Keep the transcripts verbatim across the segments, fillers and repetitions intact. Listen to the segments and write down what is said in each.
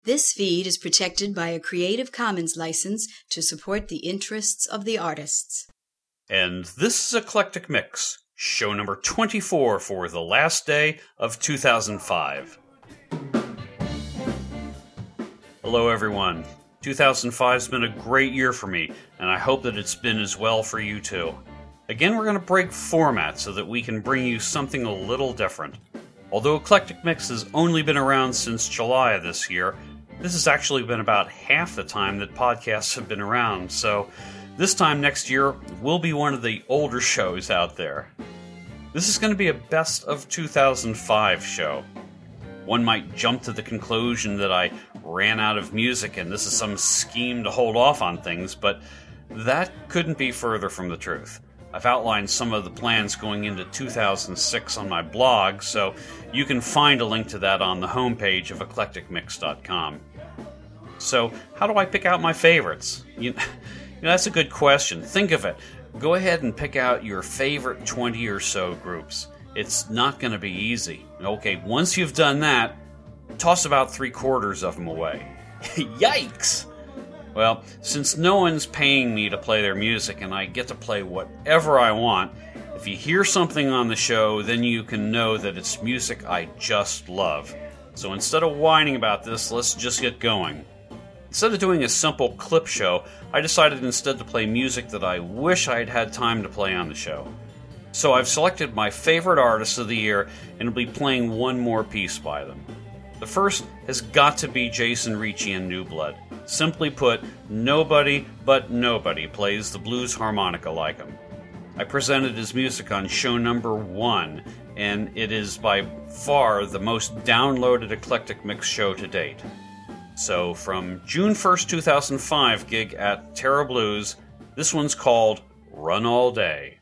This feed is protected by a Creative Commons license to support the interests of the artists. And this is Eclectic Mix, show number twenty-four for the last day of two thousand five. Hello everyone. two thousand five has been a great year for me, and I hope that it's been as well for you too. Again, we're going to break format so that we can bring you something a little different. Although Eclectic Mix has only been around since July of this year, this has actually been about half the time that podcasts have been around, so this time next year, we'll be one of the older shows out there. This is going to be a best of two thousand five show. One might jump to the conclusion that I ran out of music and this is some scheme to hold off on things, but that couldn't be further from the truth. I've outlined some of the plans going into two thousand six on my blog, so you can find a link to that on the homepage of eclectic mix dot com. So, how do I pick out my favorites? You, you know, that's a good question. Think of it. Go ahead and pick out your favorite twenty or so groups. It's not going to be easy. Okay, once you've done that, toss about three quarters of them away. Yikes! Well, since no one's paying me to play their music and I get to play whatever I want, if you hear something on the show, then you can know that it's music I just love. So instead of whining about this, let's just get going. Instead of doing a simple clip show, I decided instead to play music that I wish I had had time to play on the show. So I've selected my favorite artists of the year and will be playing one more piece by them. The first has got to be Jason Ricci and New Blood. Simply put, nobody but nobody plays the blues harmonica like him. I presented his music on show number one, and it is by far the most downloaded Eclectic Mix show to date. So from June first, two thousand five gig at Terra Blues, this one's called Run All Day.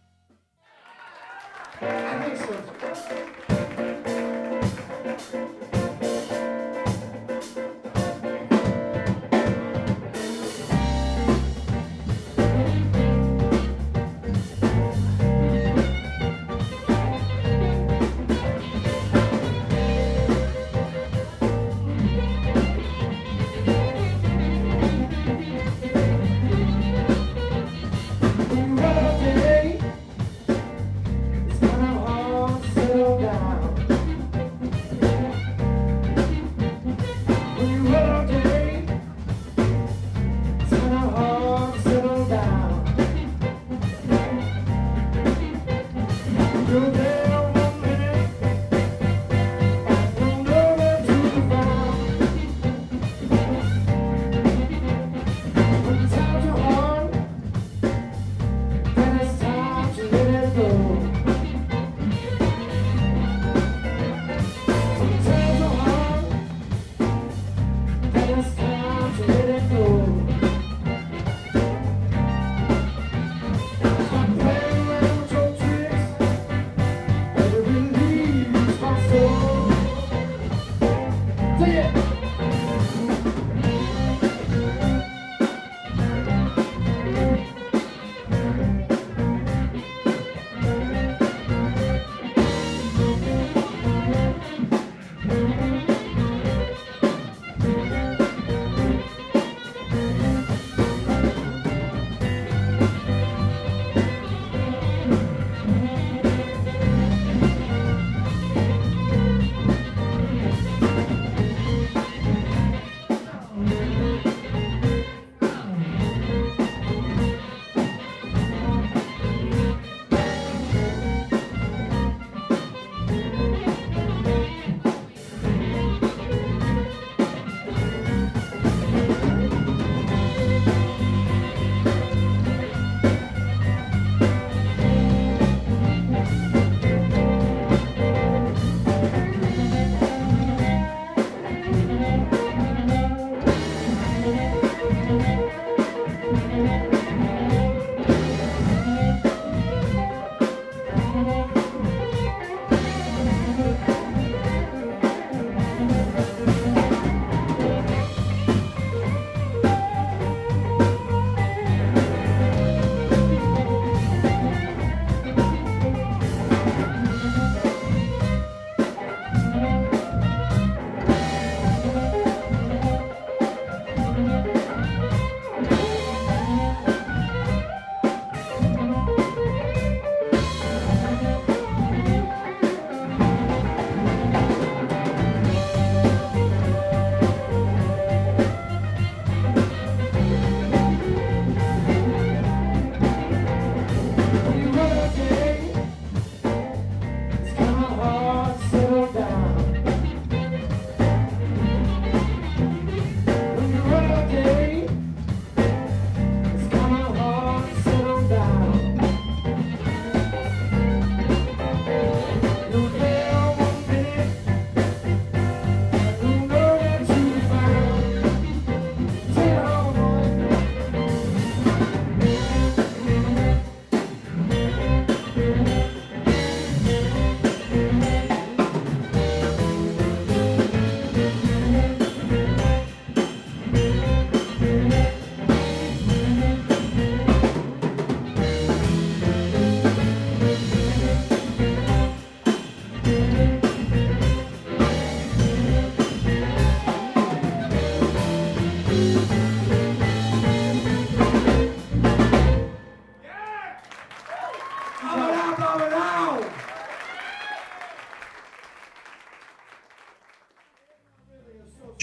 When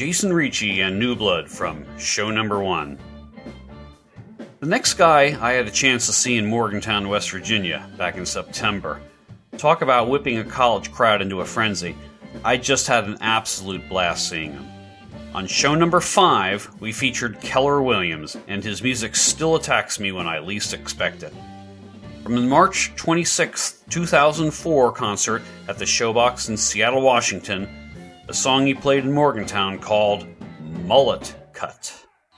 Jason Ricci and New Blood from show number one. The next guy I had a chance to see in Morgantown, West Virginia, back in September. Talk about whipping a college crowd into a frenzy. I just had an absolute blast seeing him. On show number five, we featured Keller Williams, and his music still attacks me when I least expect it. From the March twenty-sixth, two thousand four concert at the Showbox in Seattle, Washington, a song he played in Morgantown called Mullet Cut.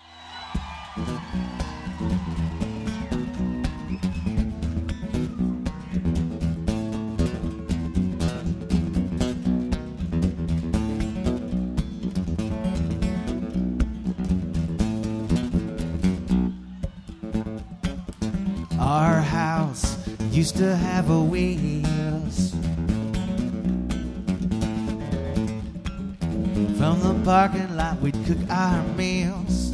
Our house used to have a wheels. From the parking lot we'd cook our meals.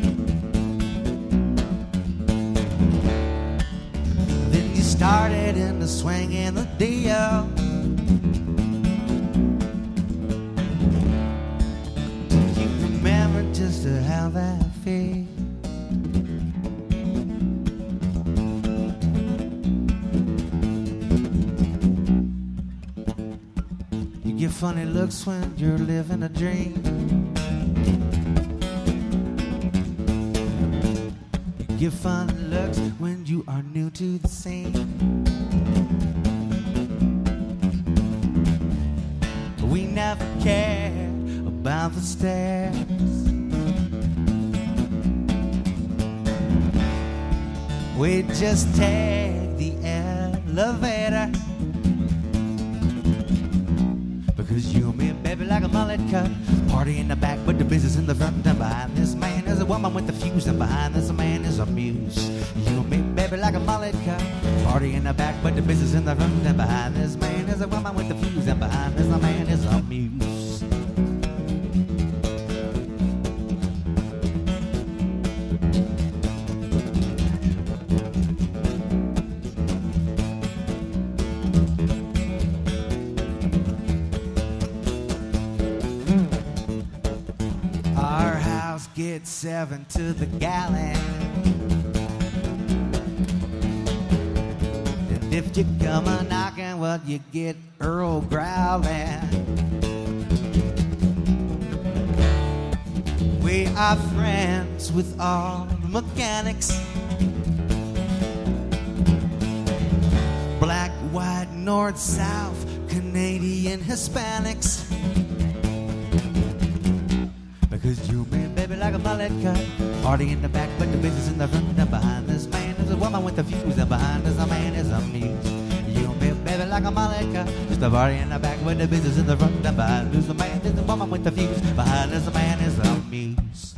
Then you started in the swing and the deal. Do you remember just how that feels? You get funny looks when you're living a dream. You get funny looks when you are new to the scene. We never cared about the stairs. We just take the elevator. Because you and me, baby, like a mullet cut. Party in the back, but the business in the front. And behind this man is a woman with the fuse. And behind this man is a muse. You and me, baby, like a mullet cut. Party in the back, but the business in the front. And behind this man is a woman with the fuse. And behind this man is a muse. Get seven to the gallon. And if you come a knocking, well, you get Earl growling. We are friends with all the mechanics. Black, white, north, south, Canadian, Hispanics. Because you man, baby, like a mullet cut. Party in the back, but the business in the front. And behind this man is a woman with a fuse. And behind this man is a muse. You man, baby, like a mullet cut. Just a party in the back, but the business in the front. And behind this man is a woman with a fuse. Behind this man is a muse.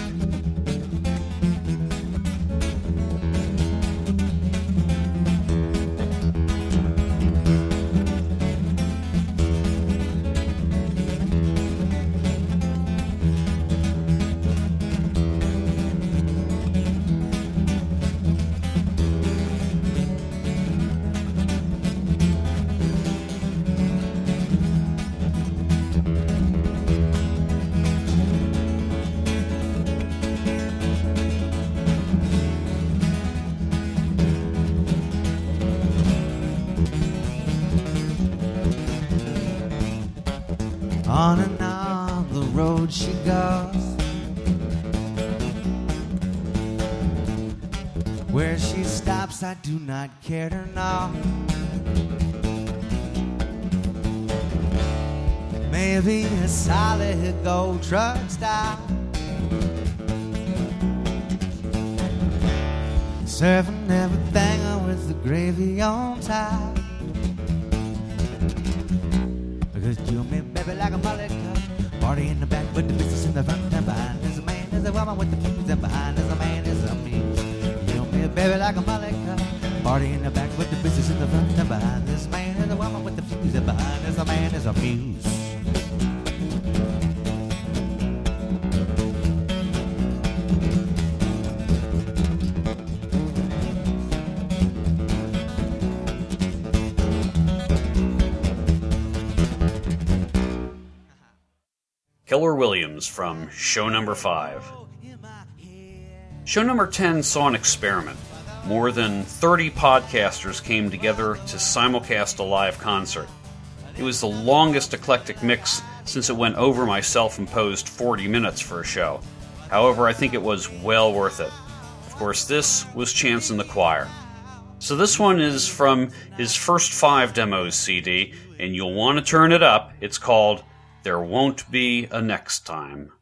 On and on the road she goes. Where she stops, I do not care to know. Maybe a solid gold truck stop, serving everything with the gravy on top. Because you and me, baby, like a mullet cut. Party in the back, but the business in the front. And behind there's a man, there's a woman with the fuse. And behind there's a man, there's a muse. You and me, baby, like a mullet cut. Party in the back, but the business in the front. And behind this man, there's a woman with the fuse. And behind there's a man, there's a muse. Killer Williams from show number five. Show number ten saw an experiment. More than thirty podcasters came together to simulcast a live concert. It was the longest eclectic mix since it went over my self-imposed forty minutes for a show. However, I think it was well worth it. Of course, this was Chance and the Choir. So this one is from his first five demos C D, and you'll want to turn it up. It's called There Won't Be a Next Time.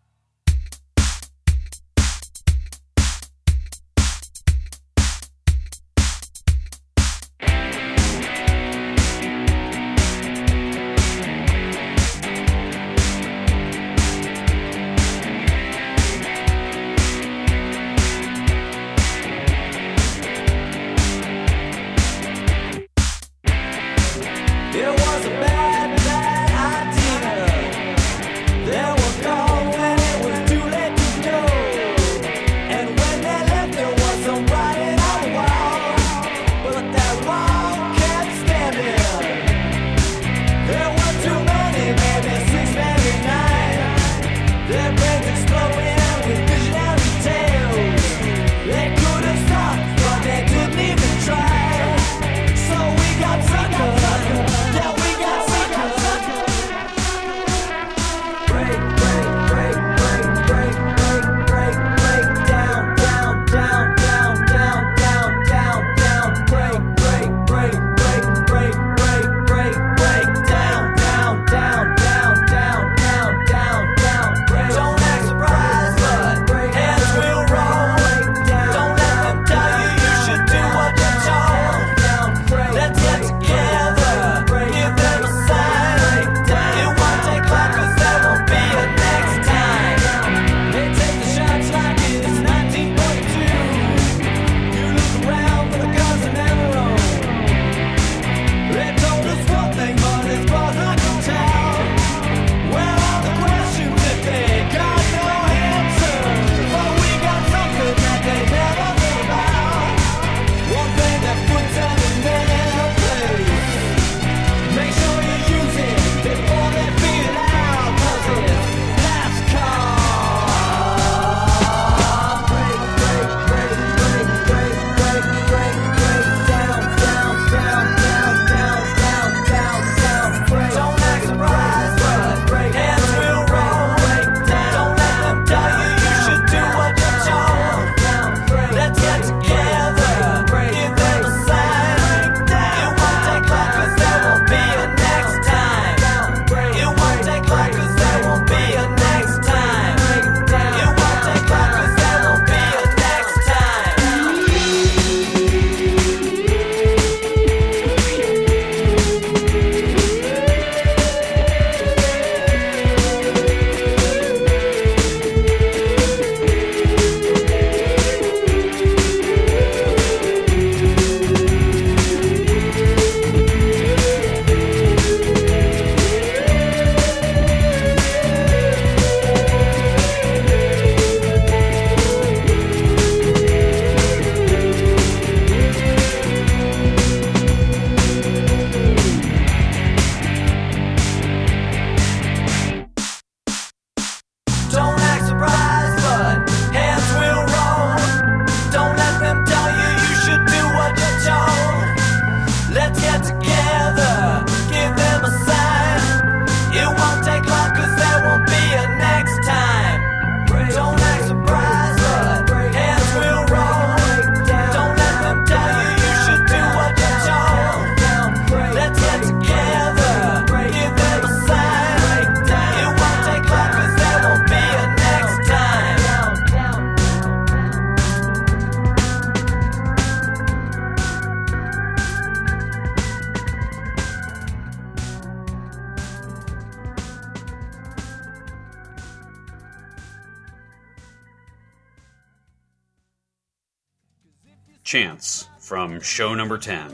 Chance from show number ten.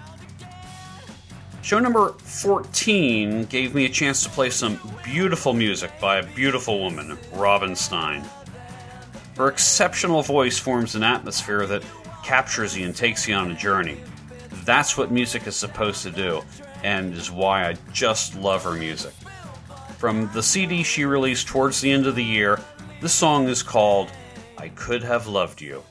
Show number fourteen gave me a chance to play some beautiful music by a beautiful woman, Robin Stein. Her exceptional voice forms an atmosphere that captures you and takes you on a journey. That's what music is supposed to do, and is why I just love her music. From the C D she released towards the end of the year, this song is called I Could Have Loved You.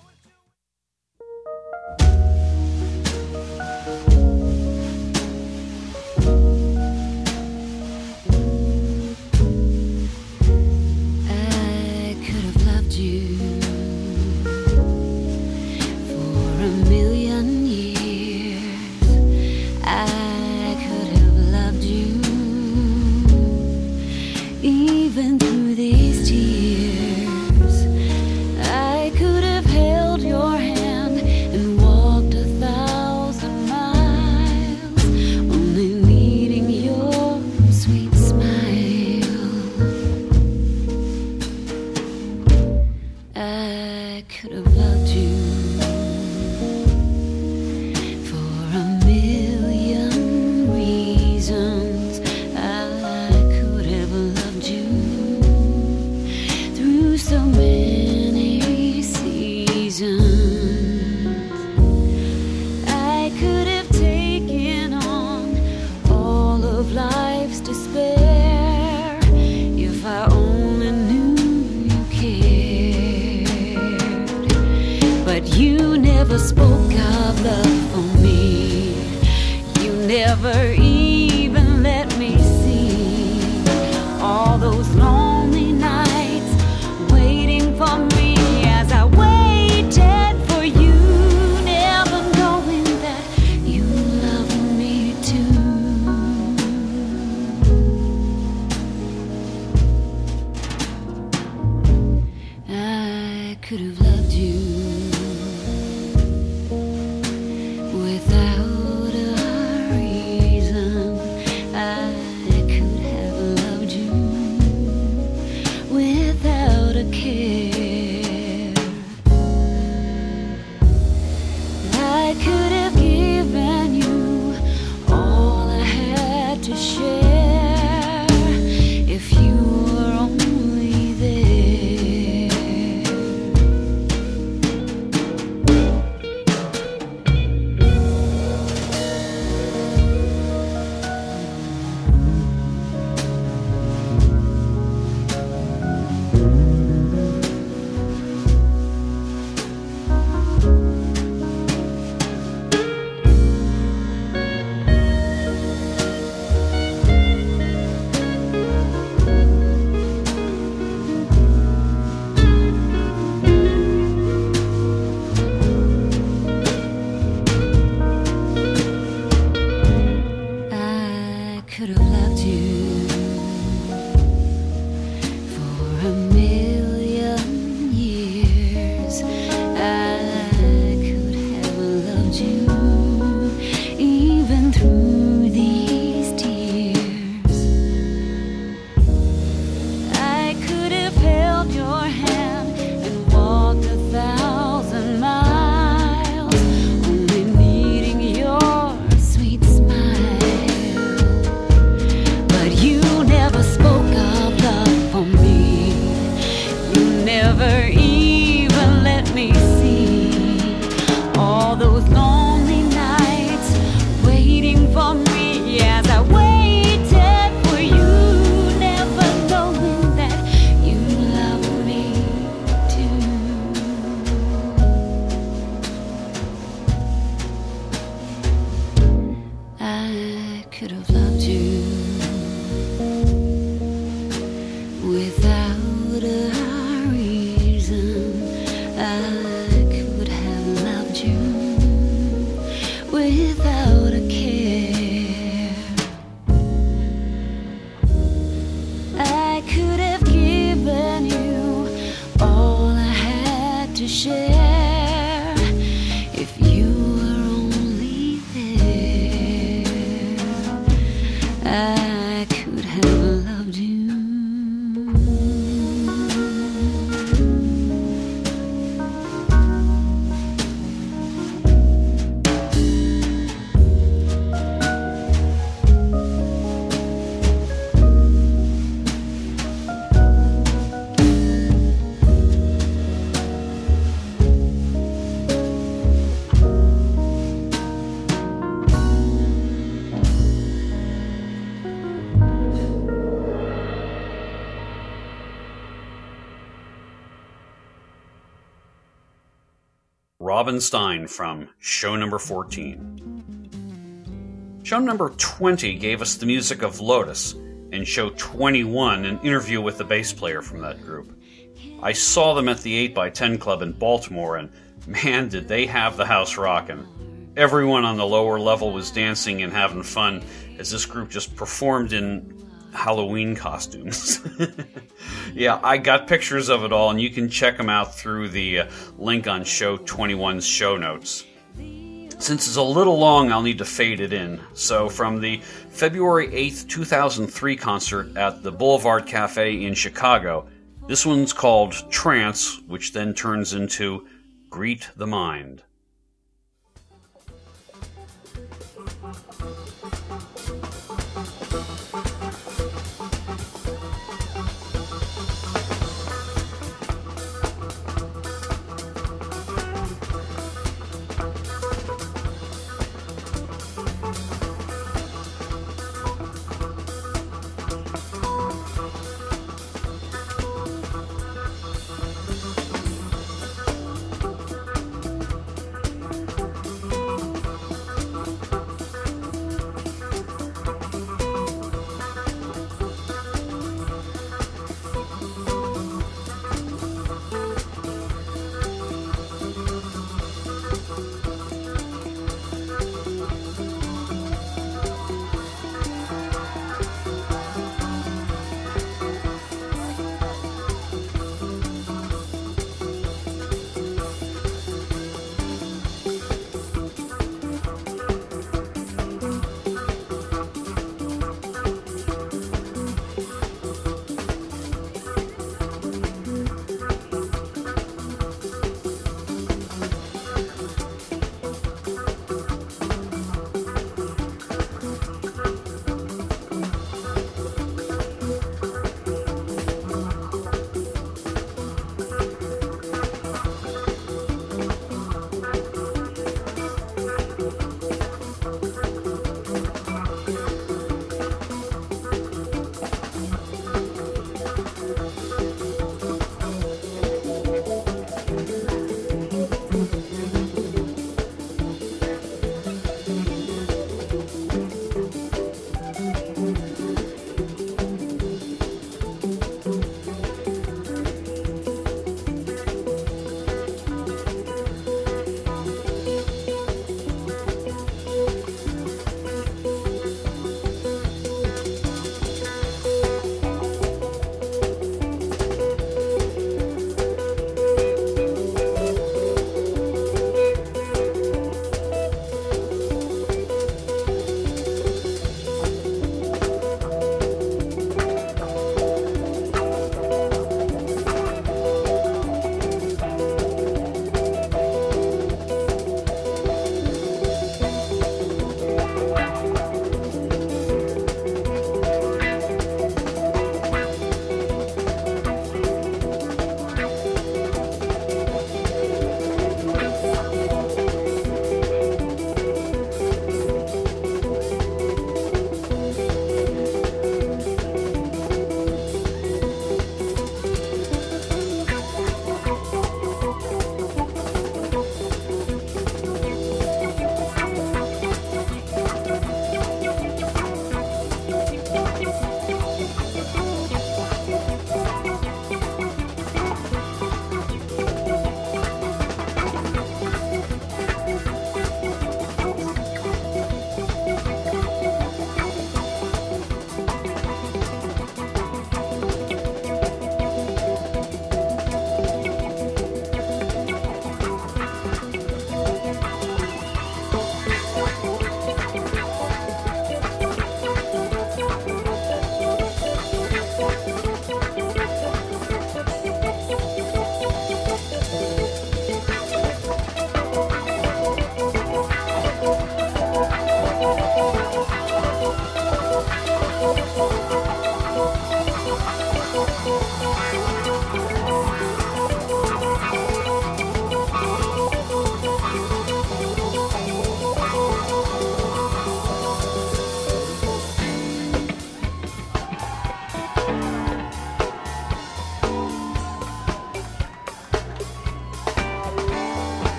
Robin Stein from show number fourteen. Show number twenty gave us the music of Lotus, and show twenty-one an interview with the bass player from that group. I saw them at the eight by ten Club in Baltimore, and man, did they have the house rockin'. Everyone on the lower level was dancing and having fun as this group just performed in Halloween costumes. Yeah, I got pictures of it all, and you can check them out through the uh, link on show twenty-one's show notes. Since it's a little long, I'll need to fade it in. So from the February eighth, two thousand three concert at the Boulevard Cafe in Chicago, this one's called Trance, which then turns into Greet the Mind.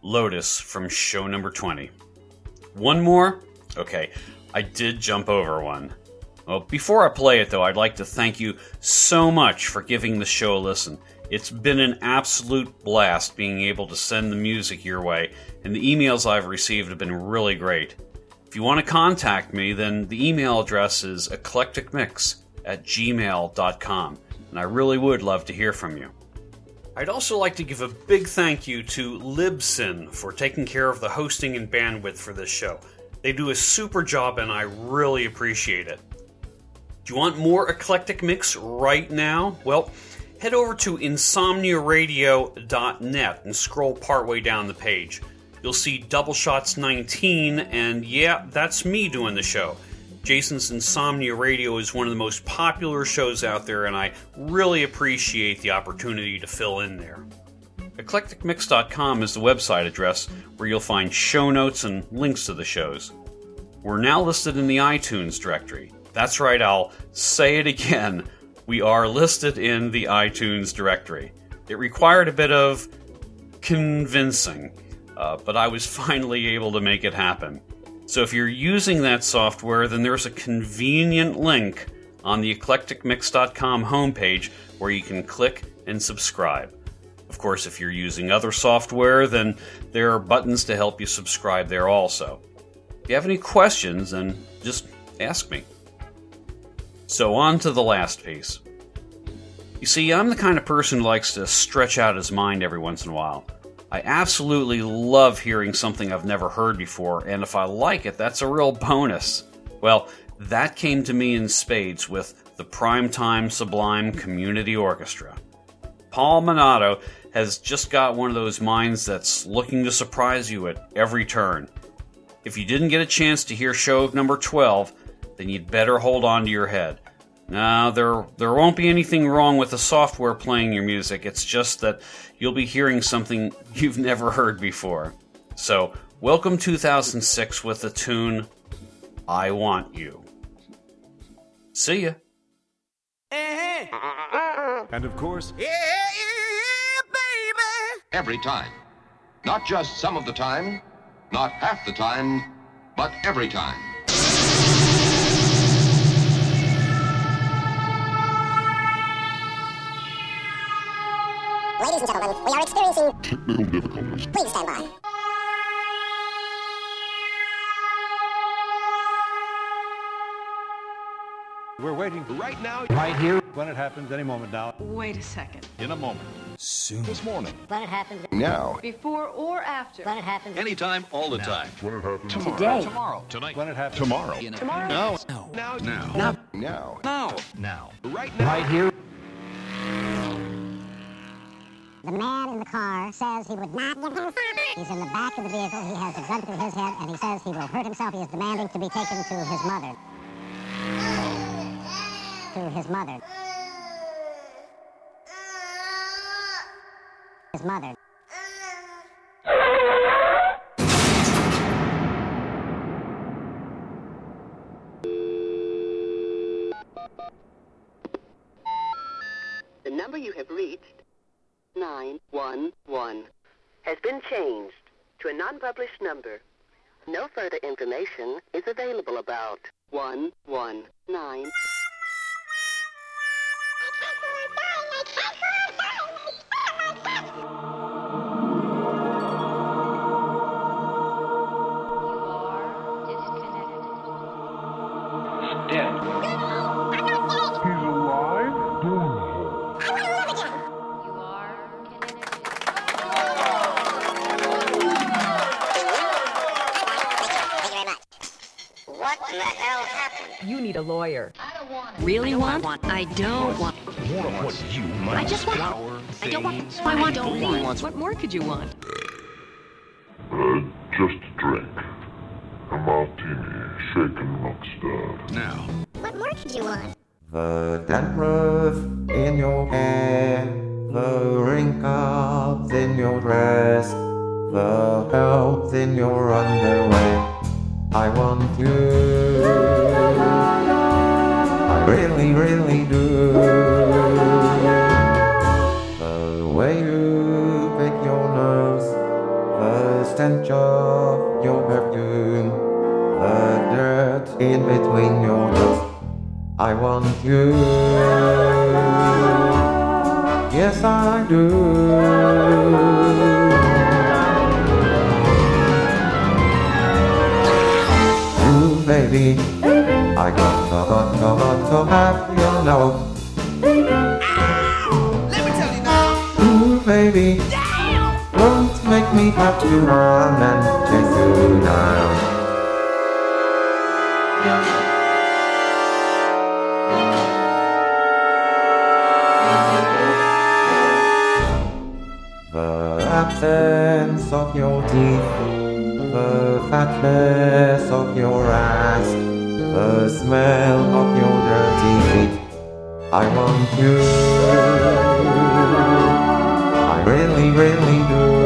Lotus from show number twenty. One more? Okay, I did jump over one. Well, before I play it, though, I'd like to thank you so much for giving the show a listen. It's been an absolute blast being able to send the music your way, and the emails I've received have been really great. If you want to contact me, then the email address is eclecticmix at gmail dot com, and I really would love to hear from you. I'd also like to give a big thank you to Libsyn for taking care of the hosting and bandwidth for this show. They do a super job, and I really appreciate it. Do you want more Eclectic Mix right now? Well, head over to insomnia radio dot net and scroll partway down the page. You'll see Double Shots nineteen, and yeah, that's me doing the show. Jason's Insomnia Radio is one of the most popular shows out there, and I really appreciate the opportunity to fill in there. eclectic mix dot com is the website address where you'll find show notes and links to the shows. We're now listed in the iTunes directory. That's right, I'll say it again. We are listed in the iTunes directory. It required a bit of convincing, uh, but I was finally able to make it happen. So if you're using that software, then there's a convenient link on the eclectic mix dot com homepage where you can click and subscribe. Of course, if you're using other software, then there are buttons to help you subscribe there also. If you have any questions, then just ask me. So on to the last piece. You see, I'm the kind of person who likes to stretch out his mind every once in a while. I absolutely love hearing something I've never heard before, and if I like it, that's a real bonus. Well, that came to me in spades with the Primetime Sublime Community Orchestra. Paul Minato has just got one of those minds that's looking to surprise you at every turn. If you didn't get a chance to hear show number twelve, then you'd better hold on to your head. Now, there, there won't be anything wrong with the software playing your music, it's just that you'll be hearing something you've never heard before. So, welcome two thousand six with the tune, I Want You. See ya. And of course, Yeah, yeah, baby. Every time. Not just some of the time, not half the time, but every time. Ladies and gentlemen, we are experiencing Technical difficulties. Please stand by. we're waiting Right now, right here when it happens any moment now. Wait a second. In a moment. soon. This morning. When it happens, Now. Before or after? when it happens, Anytime, all the time. When it happens. Today. Tomorrow. Tonight. When it happens Tomorrow. Tomorrow. Now. Now. Now. Now. Now. now. Right now. Right here. the man in the car says he would not give him He's in the back of the vehicle, he has a gun to his head, and he says he will hurt himself. He is demanding to be taken to his mother. To his mother. His mother. The number you have reached, nine one one, has been changed to a non-published number. No further information is available about one one nine. You need a lawyer. I don't want it. Really want? I don't want. I just want. I don't want. I want. Don't want. What more could you want? Uh, just a drink. A martini, shaken, not stirred. Now. What more could you want? The dandruff in your hair, the wrinkles in your dress, the holes in your underwear. I want you. I really, really do. The way you pick your nose, the want you. Yes, I do. Ooh, baby, I got to, got to, got to have you know. Let me tell you now. Ooh, baby, don't make me have to run and chase you down. The absence of your teeth, the fatness of your ass, the smell of your dirty feet. I want you, I really, really do.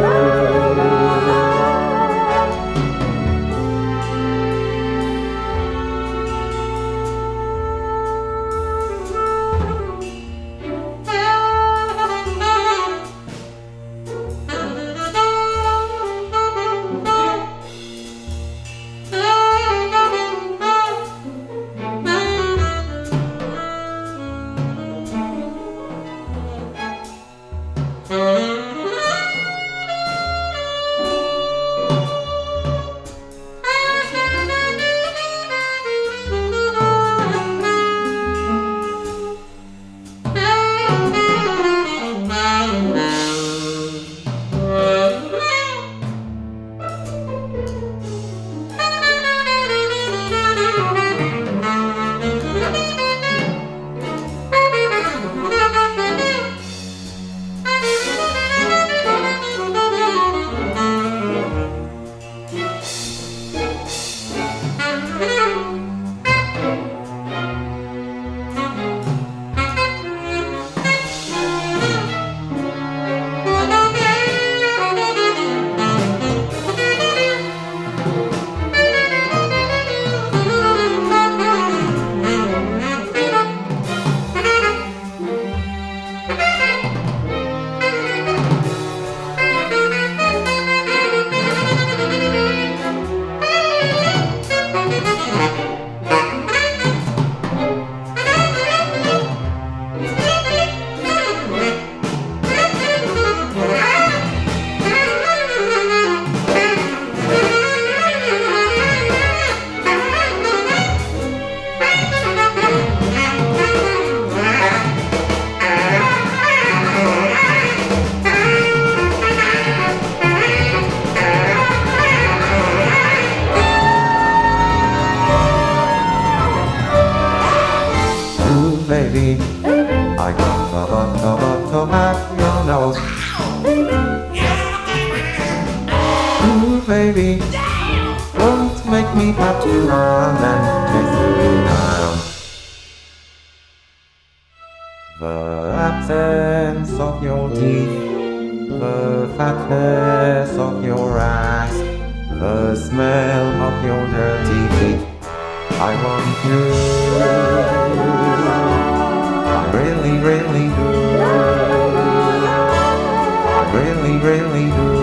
Baby, I got to, got to, got to have your nose. Ooh, baby, don't make me have to run and chase you down. The absence of your teeth, the fatness of your ass, the smell of your dirty feet. I want you, I really, really do. I really, really do.